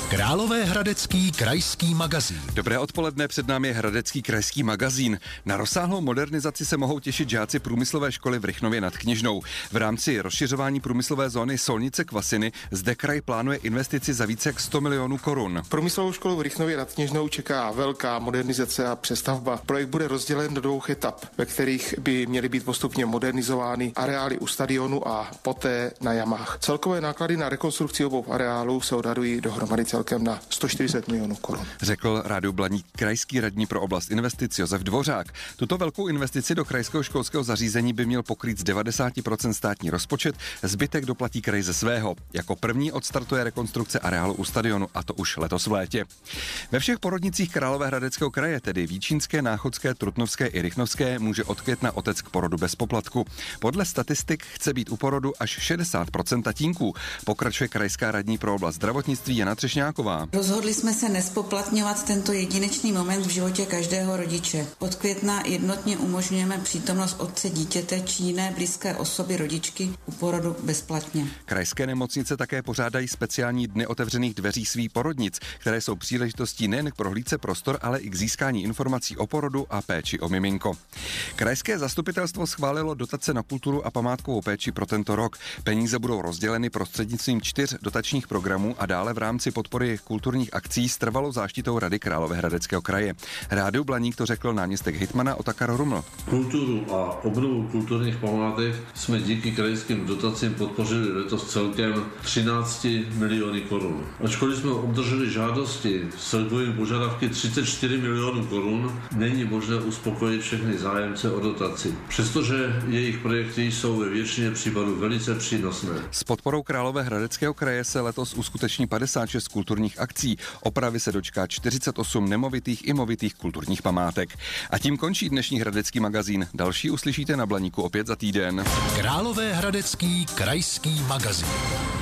Královéhradecký krajský magazín. Dobré odpoledne, před námi je Hradecký krajský magazín. Na rozsáhlou modernizaci se mohou těšit žáci průmyslové školy v Rychnově nad Kněžnou. V rámci rozšiřování průmyslové zóny Solnice Kvasiny zde kraj plánuje investici za více jak 100 milionů korun. Průmyslovou školu v Rychnově nad Kněžnou čeká velká modernizace a přestavba. Projekt bude rozdělen do 2 etap, ve kterých by měly být postupně modernizovány areály u stadionu a poté na jamách. Celkové náklady na rekonstrukci obou areálů se odhadují dohromady celkem na 140 milionů korun. Řekl Rádiu Blaník krajský radní pro oblast investic Josef Dvořák. Tuto velkou investici do krajského školského zařízení by měl pokrýt z 90% státní rozpočet, zbytek doplatí kraj ze svého. Jako první odstartuje rekonstrukce areálu u stadionu, a to už letos v létě. Ve všech porodnicích Královéhradeckého kraje, tedy Víčínské, Náchodské, Trutnovské i Rychnovské, může od května otec k porodu bez poplatku. Podle statistik chce být u porodu až 60% tatínků. Pokračuje krajská radní pro oblast zdravotnictví Jana Třešňáková. Rozhodli jsme se nespoplatňovat tento jedinečný moment v životě každého rodiče. Od května jednotně umožňujeme přítomnost otce dítěte či jiné blízké osoby rodičky u porodu bezplatně. Krajské nemocnice také pořádají speciální dny otevřených dveří svých porodnic, které jsou příležitostí nejen k prohlídce prostor, ale i k získání informací o porodu a péči o miminko. Krajské zastupitelstvo schválilo dotace na kulturu a památkovou péči pro tento rok. Peníze budou rozděleny prostřednictvím 4 dotačních programů a dále v rámci podpory kulturních akcí s trvalou záštitou Rady Královéhradeckého kraje. Rádiu Blaník to řekl náměstek hejtmana Otakar Ruml. Kulturu a obnovu kulturních památek jsme díky krajským dotacím podpořili letos celkem 13 miliony korun. Ačkoliv jsme obdrželi žádosti s celkovými požadavky 34 milionů korun, není možné uspokojit všechny zájemce o dotaci. Přestože jejich projekty jsou ve většině případů velice přínosné. S podporou Královéhradeckého kraje se letos uskuteční 56 kulturních akcí. Opravy se dočká 48 nemovitých i movitých kulturních památek. A tím končí dnešní Hradecký magazín. Další uslyšíte na Blaníku opět za týden. Královéhradecký krajský magazín.